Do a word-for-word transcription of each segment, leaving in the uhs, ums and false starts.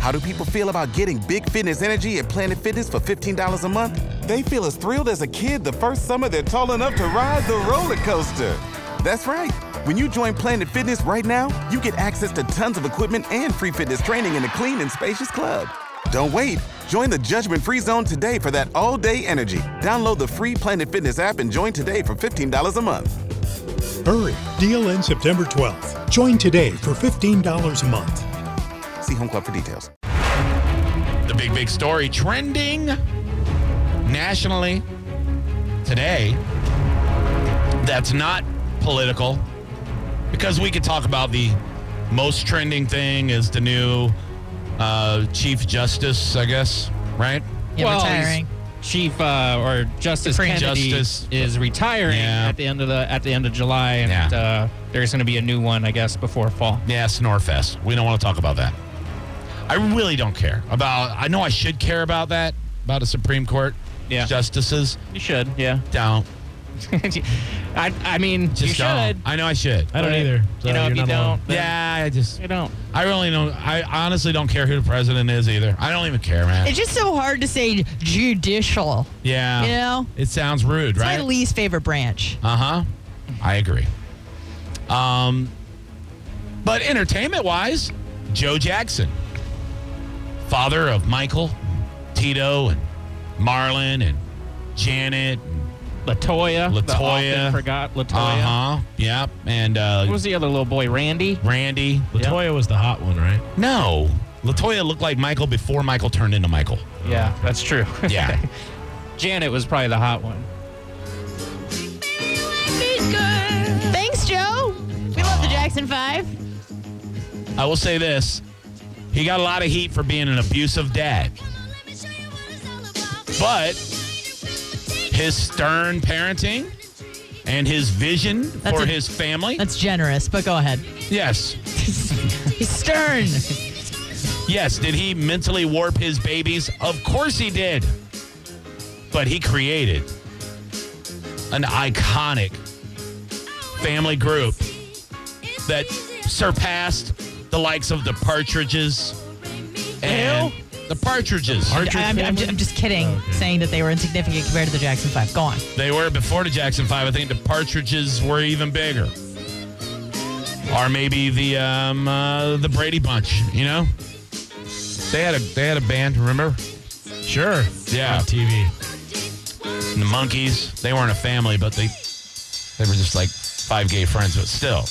How do people feel about getting big fitness energy at Planet Fitness for fifteen dollars a month? They feel as thrilled as a kid the first summer they're tall enough to ride the roller coaster. That's right. When you join Planet Fitness right now, you get access to tons of equipment and free fitness training in a clean and spacious club. Don't wait. Join the judgment-free zone today for that all-day energy. Download the free Planet Fitness app and join today for fifteen dollars a month. Hurry. Deal ends September twelfth. Join today for fifteen dollars a month. See Home Club for details. The big, big story trending nationally today that's not political, because we could talk about the most trending thing is the new uh, Chief Justice, I guess, right? Yeah, well, retiring. Chief uh, or Justice Supreme Kennedy Justice. is retiring Yeah. at the end of the at the end of July, and Yeah. uh, there's going to be a new one, I guess, before fall. Yeah, Snorefest. We don't want to talk about that. I really don't care about, I know I should care about that, about the Supreme Court Yeah. justices. You should, yeah. Don't. I I mean, Just you should. don't. I know I should. I don't either. So you know, if you're you not don't, alone. then Yeah, I just, you don't. I really don't, I honestly don't care who the president is either. I don't even care, man. It's just so hard to say judicial. Yeah. You know? It sounds rude, It's right? my least favorite branch. Uh-huh. I agree. Um, but entertainment-wise, Joe Jackson, father of Michael, Tito, and Marlon, and Janet, and Latoya. The Latoya. often forgot Latoya. uh-huh, yep, and uh, What was the other little boy? Randy? Randy. Latoya was the hot one, right? No, Latoya looked like Michael before Michael turned into Michael. Yeah, that's true. Yeah. Janet was probably the hot one. Thanks, Joe. We love the Jackson Five. I will say this. He got a lot of heat for being an abusive dad. But his stern parenting and his vision That's for a- his family. That's generous, but go ahead. Yes. He's stern. Yes. Did he mentally warp his babies? Of course he did. But he created an iconic family group that surpassed the likes of the Partridges and the Partridges. Partridge I'm, I'm, family? I'm just kidding, Oh, okay. saying that they were insignificant compared to the Jackson Five. Go on. They were before the Jackson Five. I think the Partridges were even bigger, or maybe the um, uh, the Brady Bunch. You know, they had a they had a band. Remember? Sure. Yeah. On T V. And the Monkees. They weren't a family, but they they were just like five gay friends. But still.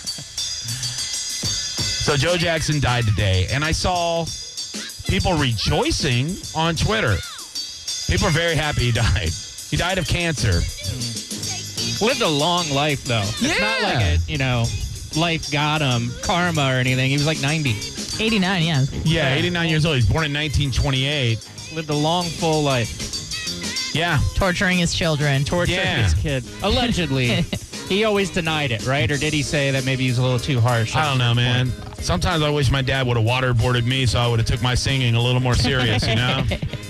So Joe Jackson died today, and I saw people rejoicing on Twitter. People are very happy he died. He died of cancer. Lived a long life, though. It's not Yeah. like a, you know, life got him, karma or anything. He was like ninety. eighty-nine, yeah. Yeah, eighty-nine years old. He's born in nineteen twenty-eight. Lived a long, full life. Yeah. Torturing his children. Tortured Yeah. his kid. Allegedly. He always denied it, right? Or did he say that maybe he's a little too harsh? I don't know, man. Sometimes I wish my dad would have waterboarded me so I would have took my singing a little more serious, you know?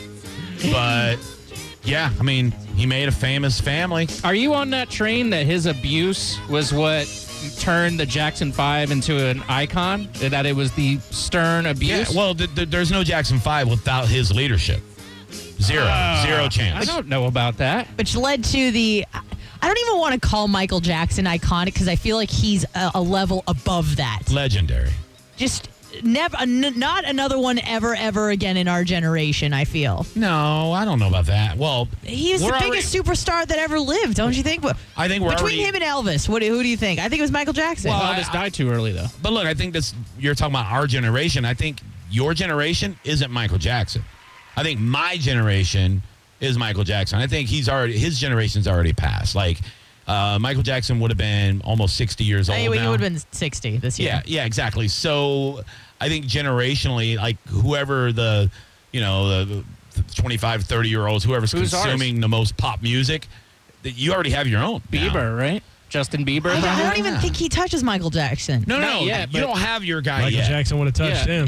But, yeah, I mean, he made a famous family. Are you on that train that his abuse was what turned the Jackson Five into an icon? That it was the stern Yeah, abuse? well, th- th- there's no Jackson five without his leadership. Zero. Zero I chance. don't know about that. Which led to the... I don't even want to call Michael Jackson iconic because I feel like he's a, a level above that. Legendary. Just never, n- not another one ever, ever again in our generation, I feel. No, I don't know about that. Well, He's we're the already- biggest superstar that ever lived, don't you think? I think we're Between already... him and Elvis, what do, who do you think? I think it was Michael Jackson. Well, Elvis died too early, though. But look, I think this, you're talking about our generation. I think your generation isn't Michael Jackson. I think my generation is Michael Jackson. I think he's already, his generation's already passed. Like, uh, Michael Jackson would have been almost sixty years old He now. would have been sixty this year. Yeah, yeah, exactly. So I think generationally, like whoever the, you know, the, the twenty-five, thirty-year-olds, whoever's Who's consuming ours? the most pop music, that you already have your own. now. Bieber, right? Justin Bieber. I, I probably? don't even think he touches Michael Jackson. No, no, Not no. yet, you but- don't have your guy Michael yet. Jackson would have touched Yeah. him.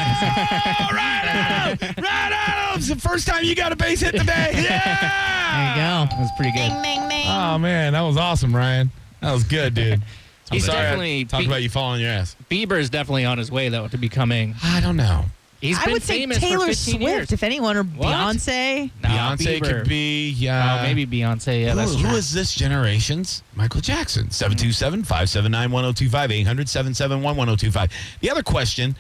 Oh, right out! Right out! It's the first time you got a base hit today. Yeah! There you go. That was pretty good. Bing, bing. Oh, man. That was awesome, Ryan. That was good, dude. I'm He's sorry I definitely- talked about you falling on your ass. Bieber is definitely on his way, though, to becoming. I don't know. He's I been would say famous for Taylor fifteen Swift, years. if anyone, or What? Beyonce. No, Beyonce Bieber. could be, yeah. Oh, maybe Beyonce. Yeah, that's who, true. who is this generation's Michael Jackson? seven two seven, five seven nine, one oh two five, eight hundred, seven seven one, one oh two five. The other question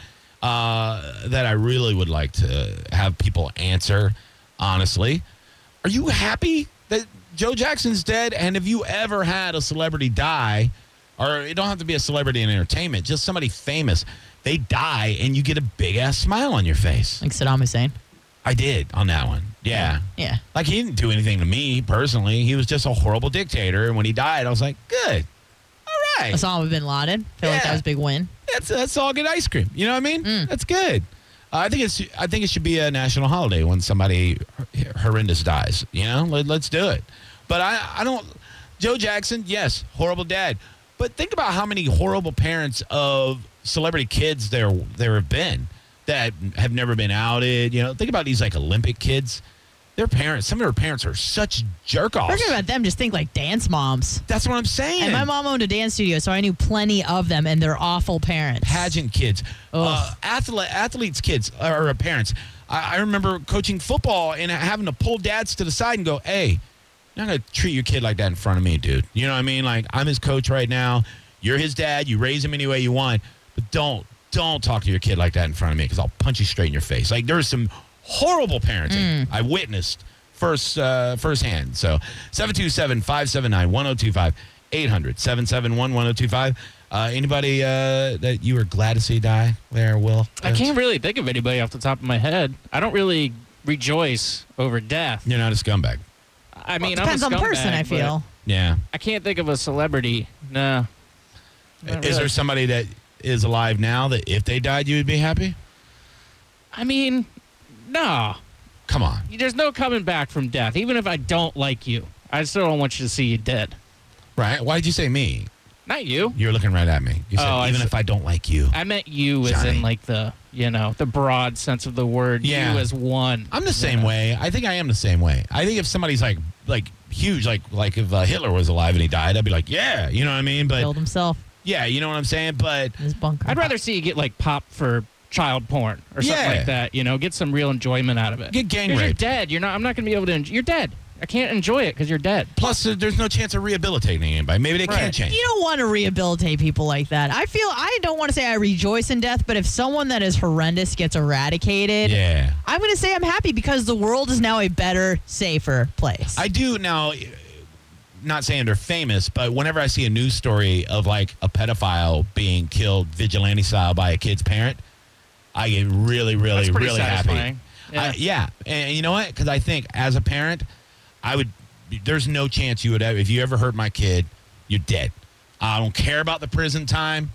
uh, that I really would like to have people answer, honestly, are you happy that Joe Jackson's dead? And have you ever had a celebrity die, or it don't have to be a celebrity in entertainment, just somebody famous, they die and you get a big-ass smile on your face? Like Saddam Hussein. I did on that one. Yeah. Yeah. Like, he didn't do anything to me personally. He was just a horrible dictator. And when he died, I was like, good. All right. Osama bin Laden. Feel like Yeah. that was a big win. That's that's all good ice cream. You know what I mean? Mm. That's good. Uh, I think it's I think it should be a national holiday when somebody h- horrendous dies. You know, Let, let's do it. But I I don't. Joe Jackson, yes, horrible dad. But think about how many horrible parents of celebrity kids there there have been that have never been outed. You know, think about these like Olympic kids. Their parents, some of their parents are such jerk offs. Forget about them. Just think like dance moms. That's what I'm saying. And my mom owned a dance studio, so I knew plenty of them, and they're awful parents. Pageant kids, Ugh. uh, athlete, athletes' kids, or uh, parents. I, I remember coaching football and having to pull dads to the side and go, hey, you're not going to treat your kid like that in front of me, dude. You know what I mean? Like, I'm his coach right now. You're his dad. You raise him any way you want. But don't, don't talk to your kid like that in front of me because I'll punch you straight in your face. Like, there's some horrible parenting I witnessed first uh, firsthand. So seven two seven, five seven nine, one oh two five, eight hundred, seven seven one, one oh two five. Uh, anybody uh, that you were glad to see die there, Will? I can't really think of anybody off the top of my head. I don't really rejoice over death. You're not a scumbag. I mean, Depends I'm on a the person, scumbag, I but feel. Yeah. I can't think of a celebrity. No. Not Is really. there somebody that is alive now that if they died, you would be happy? I mean, no. Come on. There's no coming back from death. Even if I don't like you, I still don't want you to see you dead. Right? Why did you say me? Not you. You're looking right at me. You said, Oh, I even s- if I don't like you. I meant you as Johnny. in like the, you know, the broad sense of the word. Yeah. You as one. I'm the same Yeah. way. I think I am the same way. I think if somebody's like like huge, like like if uh, Hitler was alive and he died, I'd be like, yeah, you know what I mean? But Killed himself yeah, you know what I'm saying? But in his bunker. I'd rather see you get like popped for child porn or something Yeah. like that. You know, get some real enjoyment out of it. Get gang 'Cause raped. You're dead. You're not. I'm not going to be able to. Enjoy, you're dead. I can't enjoy it because you're dead. plus, uh, there's no chance of rehabilitating anybody. Maybe they Right. can't change. You don't want to rehabilitate people like that. I feel I don't want to say I rejoice in death, but if someone that is horrendous gets eradicated, Yeah. I'm going to say I'm happy because the world is now a better, safer place. I do now, not saying they're famous, but whenever I see a news story of like a pedophile being killed vigilante style by a kid's parent, I get really, really, That's pretty really happy. satisfying. Yeah. I, yeah. And you know what? Because I think as a parent, I would, there's no chance you would ever, if you ever hurt my kid, you're dead. I don't care about the prison time.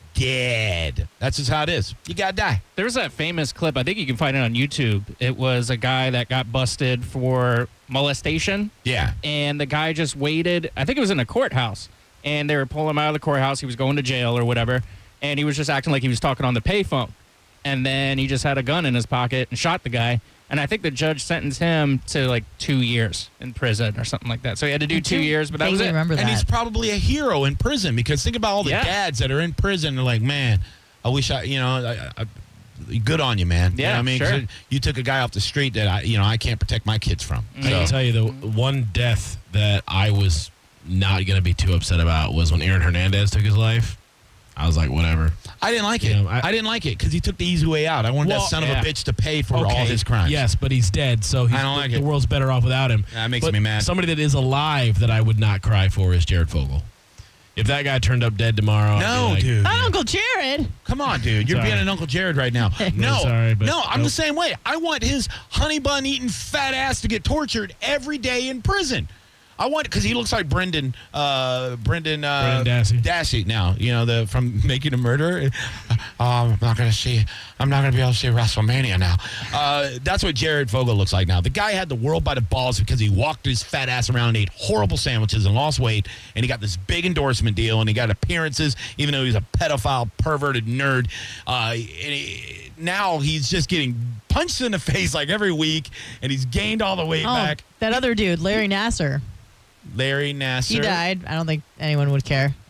Dead. That's just how it is. You got to die. There's that famous clip. I think you can find it on YouTube. It was a guy that got busted for molestation. Yeah. And the guy just waited. I think it was in a courthouse, and they were pulling him out of the courthouse. He was going to jail or whatever, and he was just acting like he was talking on the payphone. And then he just had a gun in his pocket and shot the guy. And I think the judge sentenced him to like two years in prison or something like that. So he had to do I two do years, but that was vaguely it. remember And that. he's probably a hero in prison because think about all the Yeah. dads that are in prison. They're like, man, I wish I, you know, I, I, good on you, man. You know Yeah, what I mean, 'Cause sure. it- you took a guy off the street that I, you know, I can't protect my kids from. I can So, tell you the one death that I was not going to be too upset about was when Aaron Hernandez took his life. I was like, whatever. I didn't like You it. know, I, I- didn't like it because he took the easy way out. I wanted Well, that son yeah. of a bitch to pay for all his crimes. Yes, but he's dead, so he's, I don't like the it. world's better off without him. That makes But me mad. Somebody that is alive that I would not cry for is Jared Fogle. If that guy turned up dead tomorrow, I'd be No, like, dude. Oh, Uncle Jared. Come on, dude. You're Sorry. being an Uncle Jared right now. No, sorry, but no, I'm nope. the same way. I want his honey bun eating fat ass to get tortured every day in prison. I want because he looks like Brendan, uh, Brendan, uh, Brendan Dassey. Dassey. Now you know the from Making a Murderer. Uh, I'm not gonna see. I'm not gonna be able to see WrestleMania now. Uh, that's what Jared Fogle looks like now. The guy had the world by the balls because he walked his fat ass around and ate horrible sandwiches and lost weight, and he got this big endorsement deal, and he got appearances, even though he's a pedophile, perverted nerd. Uh, and he, now he's just getting punched in the face like every week, and he's gained all the weight Oh, back. that other dude, Larry Nasser. Larry Nasser. He died. I don't think anyone would care.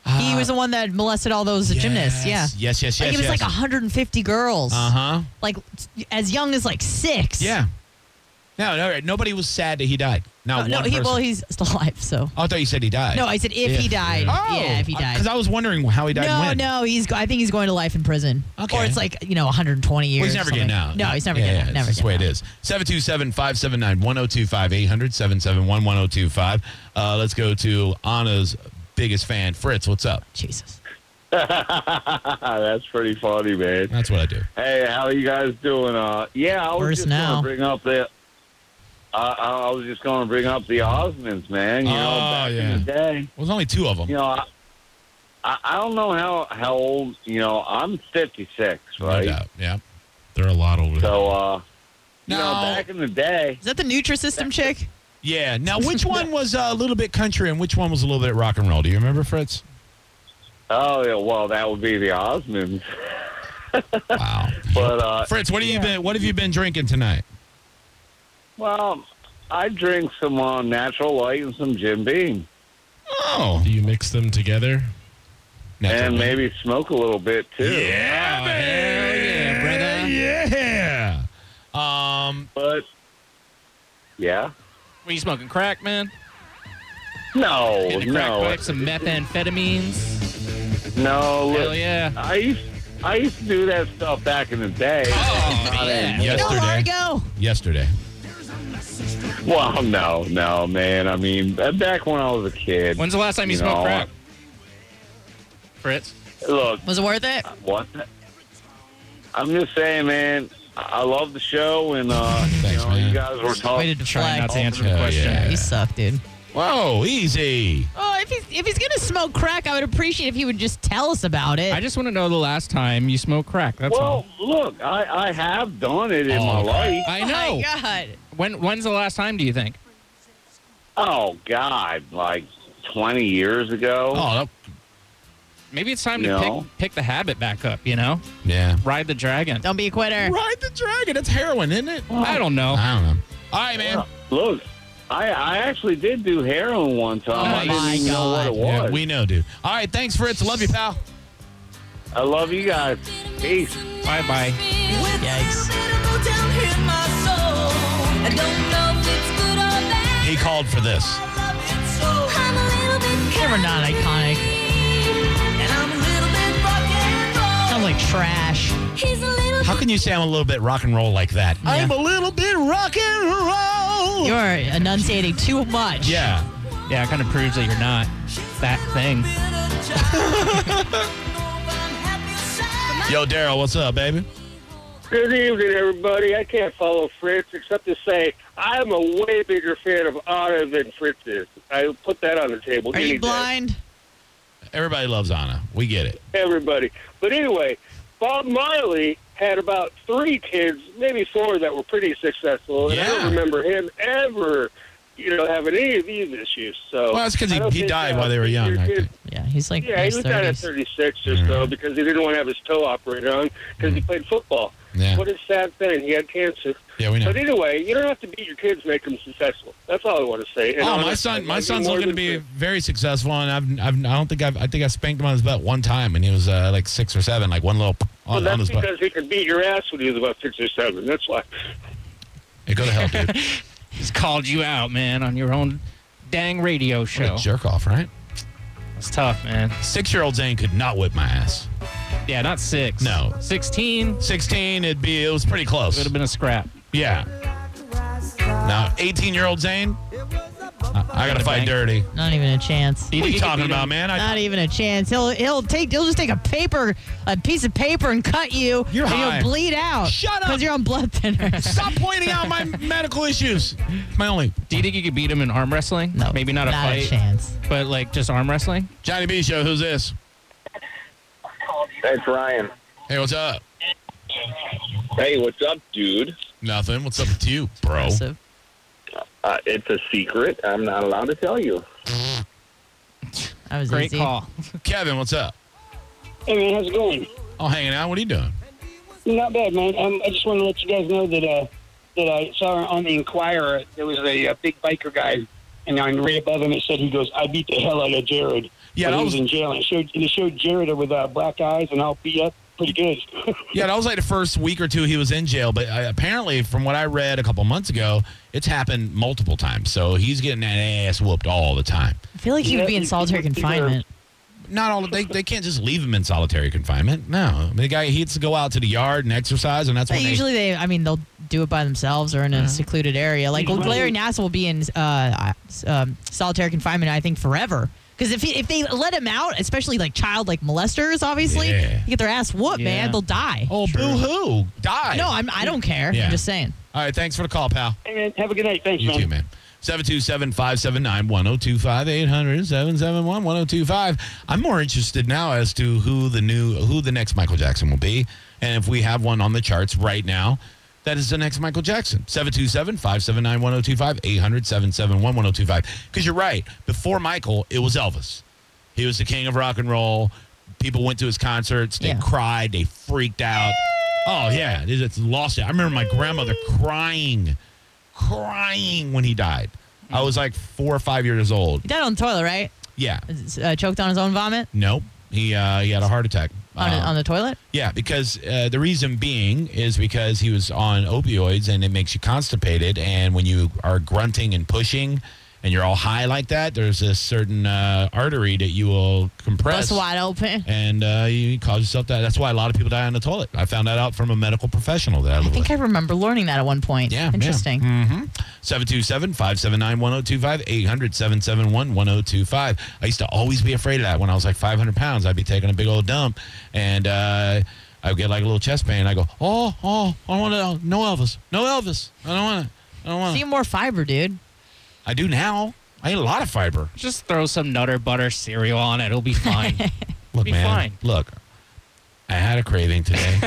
He was the one that molested all those gymnasts. Yeah. Yes, yes, yes, Like yes. it was yes. like one hundred fifty girls. Uh huh. Like as young as like six. Yeah. No, no, nobody was sad that he died. Not Oh, one no, he, person. well, he's still alive, so. Oh, I thought you said he died. No, I said if Yeah. he died. Oh, Yeah, if he died. Because I was wondering how he died. no, and when. no, he's. go- I think he's going to life in prison. Okay. Or it's like you know, one hundred twenty years. Well, he's or never something. getting out. No, he's never yeah, getting yeah, out. Never That's the way it getting is. seven two seven, five seven nine, one oh two five, eight hundred, seven seven one, one oh two five. Uh, let's go to Anna's biggest fan, Fritz. What's up? out. Jesus. That's pretty funny, man. That's what I do. Hey, how are you guys doing? Uh, yeah, I was Worse just now. going to bring up the. Uh, I was just going to bring up the Osmonds, man. You know, Oh, back yeah. in the day. Well, there's only two of them. You know, I, I, I don't know how how old. You know, I'm fifty-six, No right? doubt. Yeah. They're a lot older. So, uh, you No. know, back in the day. Is that the Nutrisystem chick? Yeah. Now, which one was uh, a little bit country and which one was a little bit rock and roll? Do you remember, Fritz? Oh, yeah, well, that would be the Osmonds. Wow. But uh, Fritz, what have you been? What have you been drinking tonight? well, I drink some uh, Natural Light and some Jim Beam, Oh. Do you mix them together? and maybe smoke a little bit too. Yeah, Oh, hell yeah, brother. Yeah. Um. But yeah, Were you smoking crack, man? no, Getting a crack no, pipe, some methamphetamines. no. Hell Look, yeah. I used I used to do that stuff back in the day. Oh, Not yeah. anymore. No, Yesterday. Largo. Yesterday. Well, no, no, man. I mean, back when I was a kid. When's the last time you, You smoked know, crack? Fritz? Look, Was it worth it? what? I'm just saying, man. I love the show, and uh, Thanks, you know, man. you guys were Way talking. to Trying not deflect. to answer the Hell question. yeah. You suck, dude. Whoa, easy. Oh, if he's if he's gonna smoke crack, I would appreciate if he would just tell us about it. I just want to know the last time you smoked crack. That's Well, all. look, I, I have done it in Oh, my okay. life. I Oh know. my God. When when's the last time, do you think? Oh God, like twenty years ago. Oh, that- Maybe it's time to No. pick pick the habit back up, you know? yeah. Ride the dragon. Don't be a quitter. Ride the dragon. It's heroin, isn't it? I don't know. I don't know. All right, man. Look, I I actually did do heroin one time. Oh, I didn't my even know what it God. was. Yeah, we know, dude. All right, thanks, Fritz. Love you, pal. I love you guys. Peace. Bye bye. Yikes. He called for this. Never not iconic. Sounds like trash. How can you say I'm a little bit rock and roll like that? Yeah. I'm a little bit rock and roll. You're enunciating too much. Yeah. Yeah, it kind of proves that you're not that thing. Yo, Daryl, what's up, baby? Good evening, everybody. I can't follow Fritz except to say I'm a way bigger fan of Anna than Fritz is. I put that on the table. Are any you day. blind? Everybody loves Anna. We get it. Everybody. But anyway, Bob Marley had about three kids, maybe four, that were pretty successful. And I Yeah. don't remember him ever, you know, having any of these issues. So Well, that's because I don't he, he think, died uh, while they were young, your I kids- think. Yeah, he's like Yeah, in he his was down at thirties. thirty-six or so because he didn't want to have his toe operated on because he played football. Yeah. What a sad thing. He had cancer. Yeah, we know. But anyway, you don't have to beat your kids, make them successful. That's all I want to say. And Oh, my honestly, son! I My love you son's more looking to than be Fritz. very successful, and I've, I've, I don't think I've, I think I spanked him on his butt one time, and he was uh, like six or seven, like one little Well, on, on that's his butt. because he could beat your ass when he was about six or seven. That's why. Hey, go to hell, dude. He's called you out, man, on your own dang radio What show. a jerk off, right? It's tough, man. Six-year-old Zane could not whip my ass. Yeah, not six. No. sixteen Sixteen, it'd be, it was pretty close. would have been a scrap. Yeah. Now, eighteen-year-old Zane, I, I gotta fight bang. dirty. Not even a chance. What are you talking about, man? I, Not even a chance. He'll he'll take he'll just take a paper a piece of paper and cut you. You're and high. you'll bleed out. Shut up. Because you're on blood thinner. Stop pointing out my medical issues. My only. Do you think you could beat him in arm wrestling? No, Maybe not a not fight, a chance. but like just arm wrestling? Johnny B Show, who's this? That's Ryan. Hey, what's up? Hey, what's up, dude? Nothing. What's up with you, bro? Impressive. Uh, it's a secret. I'm not allowed to tell you. That was Great easy. call. Kevin, what's up? Hey, man, how's it going? Oh, hanging out. What are you doing? Not bad, man. Um, I just want to let you guys know that uh, that I saw on the Inquirer there was a, a big biker guy, and on right above him it said he goes, "I beat the hell out of Jared." Yeah, when that he was was- in jail. And it showed, and it showed Jared with uh, black eyes and all beat up pretty good. Yeah, that was like the first week or two he was in jail. But uh, apparently, from what I read a couple months ago, it's happened multiple times. So he's getting that ass whooped all the time. I feel like he Yeah, would be in he- solitary he would be there. confinement. Not all. They they can't just leave him in solitary confinement. No, the guy he has to go out to the yard and exercise, and that's But when they, usually they, I mean, they'll do it by themselves or in a secluded area. Like He's Larry running- Nassar will be in uh, um, solitary confinement, I think, forever. Because if he, if they let him out, especially like child like molesters, obviously, Yeah. they get their ass whooped, Yeah. man. They'll die. Oh, boo hoo, die. No, I'm, I don't care. Yeah. I'm just saying. All right, thanks for the call, pal. Hey, man, have a good night. Thanks, You man. too, man. seven two seven, five seven nine, one oh two five, eight hundred, seven seven one, one oh two five. I'm more interested now as to who the new, who the next Michael Jackson will be. And if we have one on the charts right now, that is the next Michael Jackson. seven two seven, five seven nine, one oh two five, eight hundred, seven seven one, one oh two five. Because you're right. Before Michael, it was Elvis. He was the king of rock and roll. People went to his concerts. They Yeah. cried. They freaked out. Oh, yeah. They just lost it. I remember my grandmother crying, crying when he died. I was like four or five years old. He died on the toilet, right? Yeah. Uh, choked on his own vomit Nope. He uh, he had a heart attack. on, Um, on the toilet. yeah, because uh, the reason being is because he was on opioids and it makes you constipated. And when you are grunting and pushing and you're all high like that, there's a certain uh, artery that you will compress. Bust wide open. And uh, you cause yourself that. That's why a lot of people die on the toilet. I found that out from a medical professional that I I live think with. I remember learning that at one point. Yeah. Interesting. Yeah. Mm-hmm. seven two seven, five seven nine, one oh two five, eight hundred, seven seven one, one oh two five. I used to always be afraid of that. When I was like five hundred pounds, I'd be taking a big old dump and uh, I would get like a little chest pain. I go, oh, oh, I don't want to, no Elvis. No Elvis. I don't want to. I don't want See to. more fiber, dude. I do now. I eat a lot of fiber. Just throw some Nutter Butter cereal on it. It'll be fine. Look, Be man. fine. Look, I had a craving today.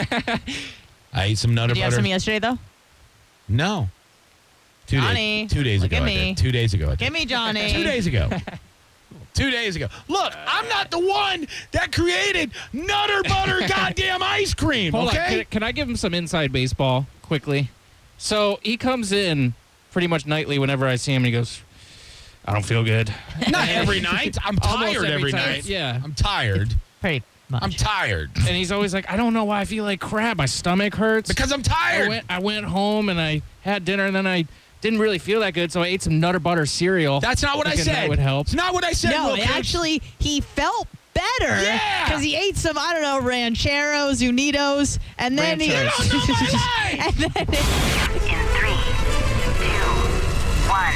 I ate some Nutter Did you have Butter. some yesterday, though? No. Two Johnny, days. Two days look ago. at I me. did. Two days ago. I did. Give me Johnny. Two days ago. Two days ago. Look, I'm not the one that created Nutter Butter goddamn ice cream, Hold on. okay? Can, can I give him some inside baseball quickly? So he comes in pretty much nightly whenever I see him, and he goes, I don't feel good. Not every night. I'm Almost tired every every time, night. yeah. I'm tired. Pretty much. I'm tired. And he's always like, I don't know why I feel like crap. My stomach hurts. Because I'm I tired. went, I went home and I had dinner, and then I didn't really feel that good, so I ate some Nutter Butter cereal. That's not what I thinking said. That would help. It's not what I said. No, Will Cooch. actually, he felt better. Yeah. Because he ate some, I don't know, rancheros, unitos, and then he. Rancheros. You don't know my life. and then In three, two, one.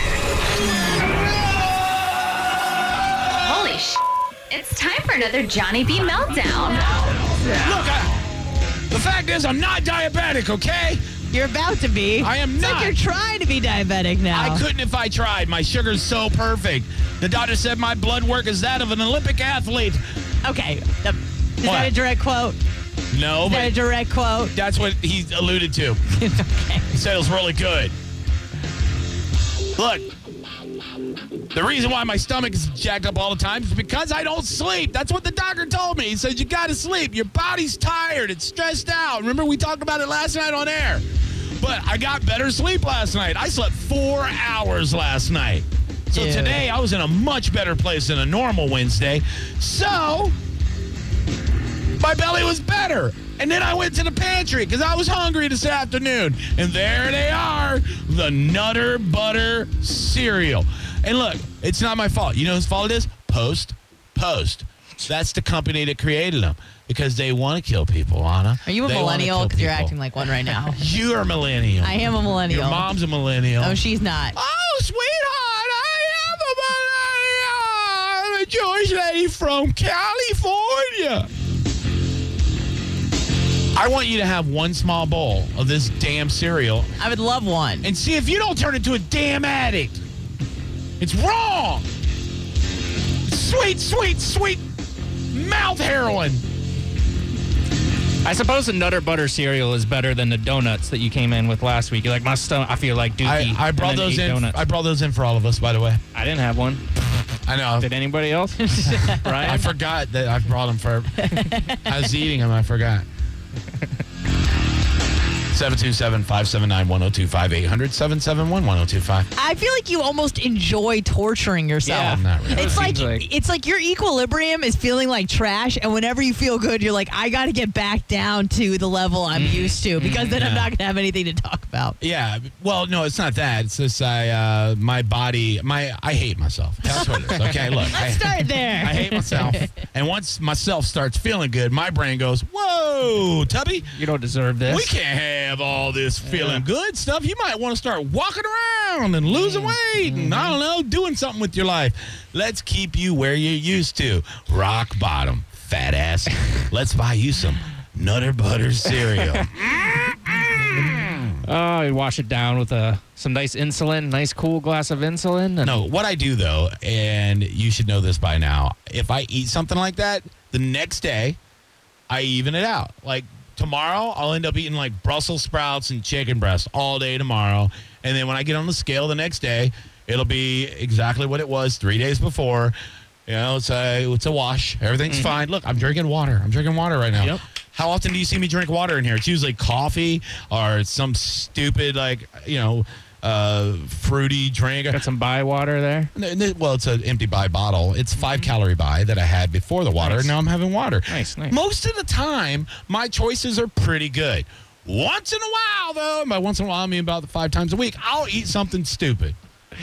Holy sh! It's time for another Johnny B meltdown. Look, I, the fact is, I'm not diabetic, okay? you're about to be. I am it's not. like you're trying to be diabetic now. I couldn't if I tried. My sugar's so perfect. The doctor said my blood work is that of an Olympic athlete. Okay. The, is What? that a direct quote? No, Is that a but direct quote? that's what he alluded to. Okay. He said it was really good. Look, the reason why my stomach is jacked up all the time is because I don't sleep. That's what the doctor told me. He said, you got to sleep. Your body's tired. It's stressed out. Remember, we talked about it last night on air. But I got better sleep last night. I slept four hours last night. So Dude. today I was in a much better place than a normal Wednesday. So my belly was better. And then I went to the pantry because I was hungry this afternoon. And there they are, the Nutter Butter cereal. And look, it's not my fault. You know whose fault it is? Post. Post. That's the company that created them because they want to kill people, Anna. Are you a They wanna millennial? kill Because you're people. acting like one right now. You're a millennial. I am a millennial. Your mom's a millennial. Oh, she's not. Oh, sweetheart, I am a millennial. I'm a Jewish lady from California. I want you to have one small bowl of this damn cereal I would love one. and see if you don't turn into a damn addict. It's wrong. Sweet, sweet, sweet mouth heroin. I suppose the Nutter Butter cereal is better than the donuts that you came in with last week. You're like, my stomach, I feel like Dookie. I, I and brought then those ate in. Donuts. I brought those in for all of us, by the way. I didn't have one. I know. Did anybody else? Brian? I forgot that I brought them for. I was eating them. I forgot. seven two seven, five seven nine, one oh two five, eight hundred, seven seven one, one oh two five. I feel like you almost enjoy torturing yourself. Yeah, not really. It's It like, seems like- it's like your equilibrium is feeling like trash, and whenever you feel good, you're like, I got to get back down to the level I'm used to, because then I'm yeah. not going to have anything to talk about. Yeah, well, no, it's not that. It's just I, uh, my body, my, I hate myself. That's what it is. Okay, look. I, Let's start there. I hate myself. And once myself starts feeling good, my brain goes, whoa, Tubby, You don't deserve this. we can't have all this feeling good stuff. You might want to start walking around and losing weight and, I don't know, doing something with your life. Let's keep you where you're used to. Rock bottom, fat ass. Let's buy you some Nutter Butter cereal. Oh, you wash it down with uh, some nice insulin, nice cool glass of insulin. And No, what I do though, and you should know this by now, if I eat something like that, the next day, I even it out. Like tomorrow, I'll end up eating like Brussels sprouts and chicken breast all day tomorrow. And then when I get on the scale the next day, it'll be exactly what it was three days before. You know, it's a, it's a wash. Everything's fine. Look, I'm drinking water. I'm drinking water right now. Yep. How often do you see me drink water in here? It's usually coffee or it's some stupid, like, you know, uh, fruity drink. got some buy water there. N- n- Well, it's an empty buy bottle. It's five calorie buy that I had before the water. Nice. Now I'm having water. Nice, nice. Most of the time, my choices are pretty good. Once in a while, though, and by once in a while, I mean about five times a week, I'll eat something stupid.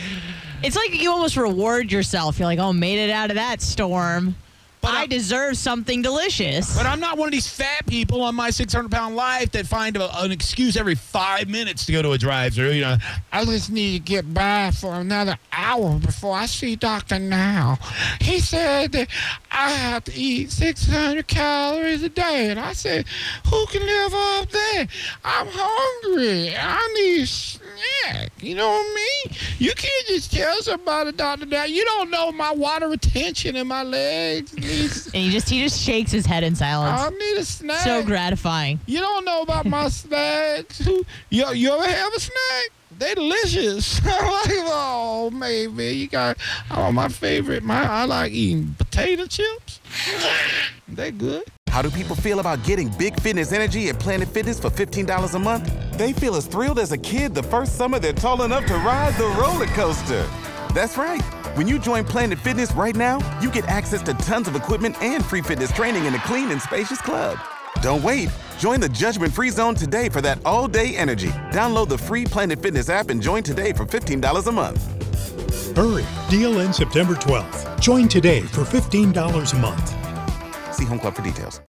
It's like you almost reward yourself. You're like, oh, made it out of that storm. But I I- deserve something delicious. But I'm not one of these fat people on my six hundred pound life that find a, an excuse every five minutes to go to a drive-thru. You know, I just need to get by for another hour before I see Doctor Now. He said that I have to eat six hundred calories a day. And I said, who can live up there? I'm hungry. I need a snack. You know what I mean? You can't just tell somebody, Doctor Now, you don't know my water retention in my legs. And he just he just shakes his head in I silence. need a snack. So gratifying. You don't know about my snacks. You, you ever have a snack? They delicious. I like, oh, maybe. You got, oh, my favorite. My I like eating potato chips. They good. How do people feel about getting big fitness energy at Planet Fitness for fifteen dollars a month? They feel as thrilled as a kid the first summer they're tall enough to ride the roller coaster. That's right. When you join Planet Fitness right now, you get access to tons of equipment and free fitness training in a clean and spacious club. Don't wait. Join the judgment-free zone today for that all-day energy. Download the free Planet Fitness app and join today for fifteen dollars a month. Hurry, deal ends September twelfth. Join today for fifteen dollars a month. See Home Club for details.